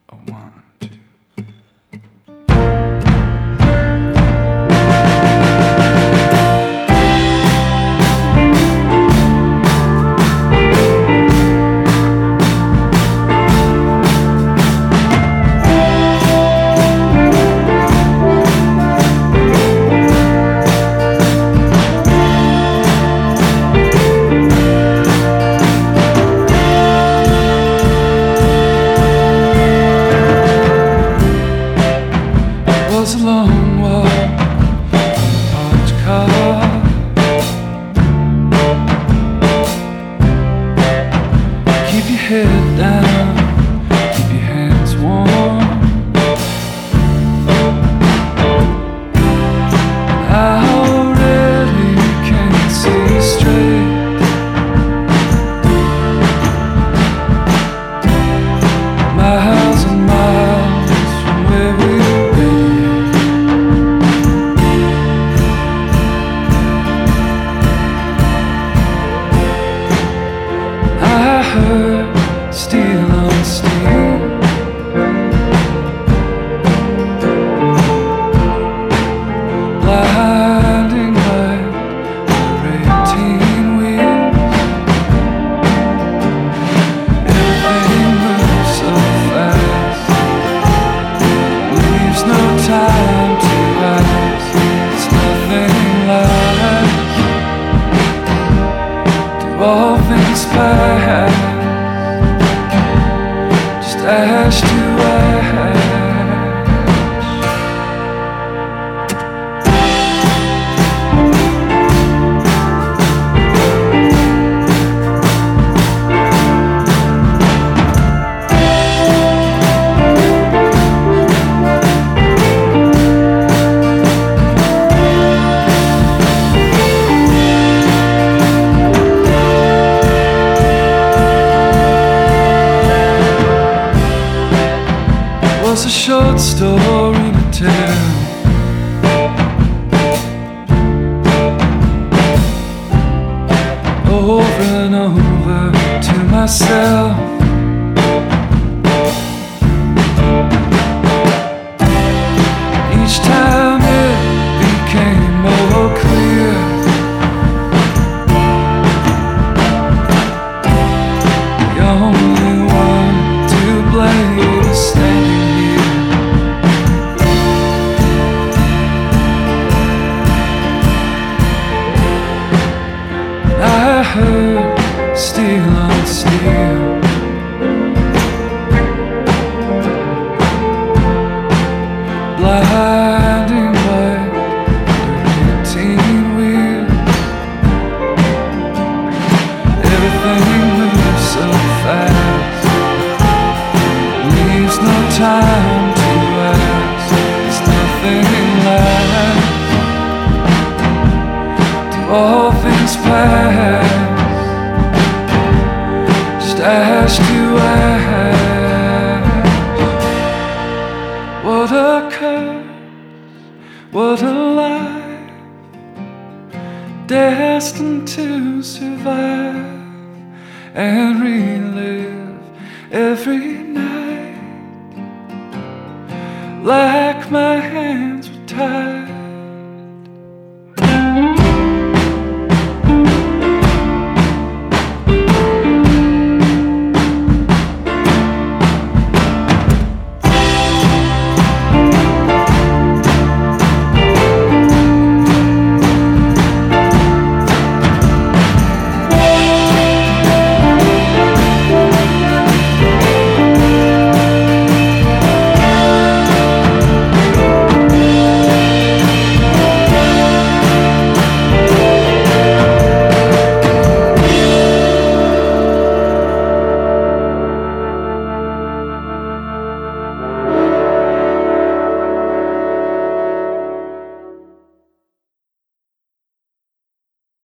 A one, two. It was a long walk, parked car. Keep your head down, keep your hands warm. I already can't see straight. Miles and miles from where we I heard steel on steel, blinding light for 18 wheels. Everything moves so fast, leaves no time to ask. It's nothing like, do all things pass? Just ash to ash. Was a short story to tell, over and over to myself. Each time it became more clear. The only one to blame is standing. I heard steel on steel, blinding light under 18 wheels. Everything moves so fast, leaves no time to ask. It's nothing like, do all things pass? Just ash to ash. What a curse, what a life, destined to survive and relive every night like my hands were tied.